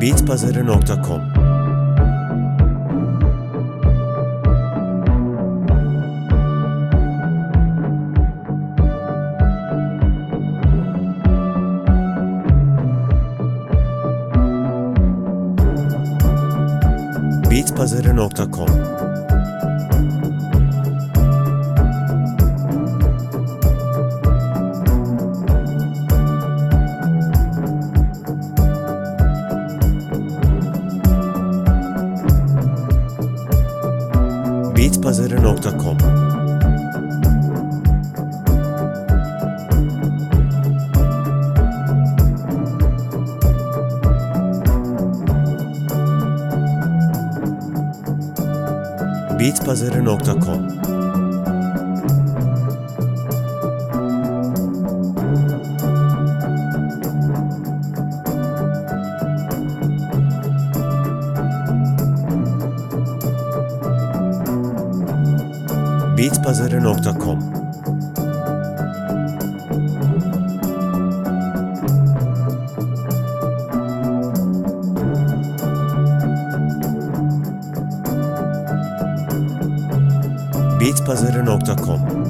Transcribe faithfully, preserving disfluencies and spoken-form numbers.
bitpazarı nokta com bitpazarı nokta com bitpazarı nokta com bitpazarı nokta com bitpazarı nokta com bitpazarı nokta com